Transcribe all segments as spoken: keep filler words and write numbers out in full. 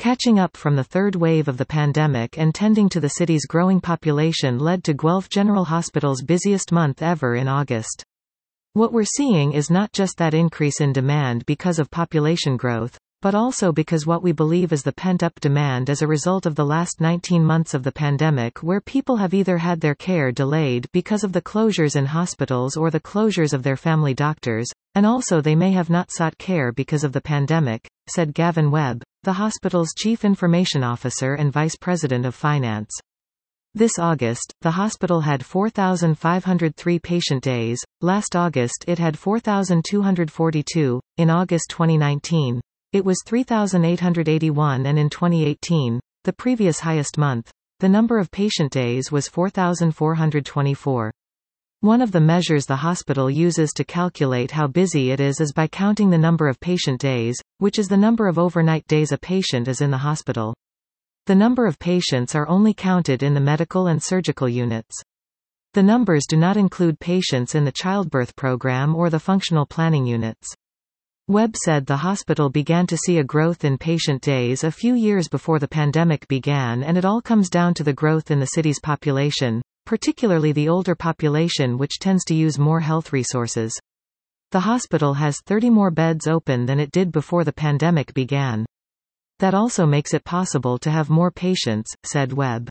Catching up from the third wave of the pandemic and tending to the city's growing population led to Guelph General Hospital's busiest month ever in August. What we're seeing is not just that increase in demand because of population growth, but also because what we believe is the pent-up demand as a result of the last nineteen months of the pandemic, where people have either had their care delayed because of the closures in hospitals or the closures of their family doctors, and also they may have not sought care because of the pandemic, said Gavin Webb, the hospital's chief information officer and vice president of finance. This August, the hospital had four thousand five hundred three patient days. Last August it had four thousand two hundred forty-two. In August twenty nineteen, it was three thousand eight hundred eighty-one, and in twenty eighteen, the previous highest month, the number of patient days was four thousand four hundred twenty-four. One of the measures the hospital uses to calculate how busy it is is by counting the number of patient days, which is the number of overnight days a patient is in the hospital. The number of patients are only counted in the medical and surgical units. The numbers do not include patients in the childbirth program or the functional planning units. Webb said the hospital began to see a growth in patient days a few years before the pandemic began, and it all comes down to the growth in the city's population, particularly the older population, which tends to use more health resources. The hospital has thirty more beds open than it did before the pandemic began. That also makes it possible to have more patients, said Webb.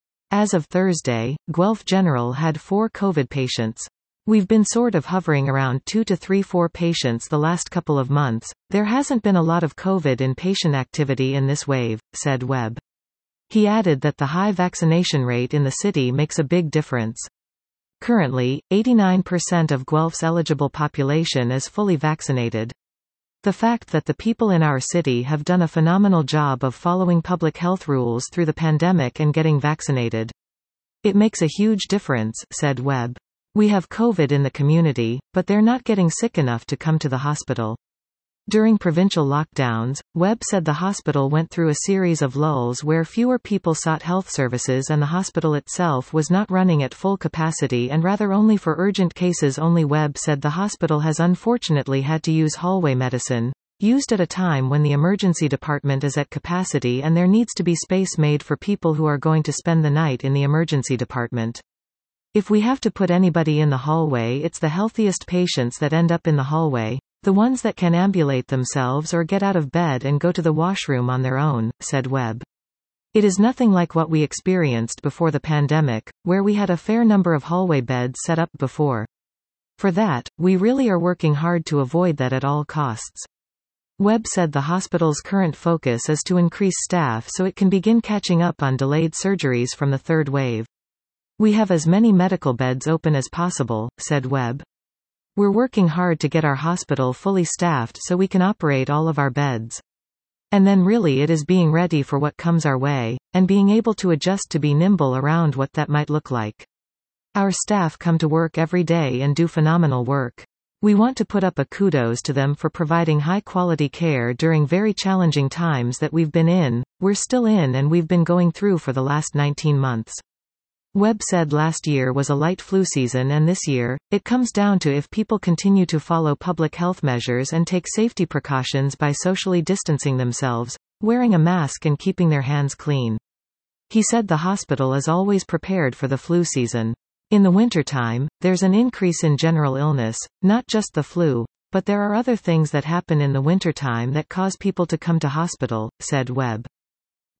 As of Thursday, Guelph General had four COVID patients. We've been sort of hovering around two to three four patients the last couple of months. There hasn't been a lot of COVID in patient activity in this wave, said Webb. He added that the high vaccination rate in the city makes a big difference. Currently, eighty-nine percent of Guelph's eligible population is fully vaccinated. The fact that the people in our city have done a phenomenal job of following public health rules through the pandemic and getting vaccinated. It makes a huge difference, said Webb. We have COVID in the community, but they're not getting sick enough to come to the hospital. During provincial lockdowns, Webb said the hospital went through a series of lulls where fewer people sought health services and the hospital itself was not running at full capacity and rather only for urgent cases only. Webb said the hospital has unfortunately had to use hallway medicine, used at a time when the emergency department is at capacity and there needs to be space made for people who are going to spend the night in the emergency department. If we have to put anybody in the hallway, it's the healthiest patients that end up in the hallway, the ones that can ambulate themselves or get out of bed and go to the washroom on their own, said Webb. It is nothing like what we experienced before the pandemic, where we had a fair number of hallway beds set up before. For that, we really are working hard to avoid that at all costs. Webb said the hospital's current focus is to increase staff so it can begin catching up on delayed surgeries from the third wave. We have as many medical beds open as possible, said Webb. We're working hard to get our hospital fully staffed so we can operate all of our beds. And then really it is being ready for what comes our way, and being able to adjust to be nimble around what that might look like. Our staff come to work every day and do phenomenal work. We want to put up a kudos to them for providing high-quality care during very challenging times that we've been in, we're still in and we've been going through for the last nineteen months. Webb said last year was a light flu season and this year, it comes down to if people continue to follow public health measures and take safety precautions by socially distancing themselves, wearing a mask and keeping their hands clean. He said the hospital is always prepared for the flu season. In the wintertime, there's an increase in general illness, not just the flu, but there are other things that happen in the wintertime that cause people to come to hospital, said Webb.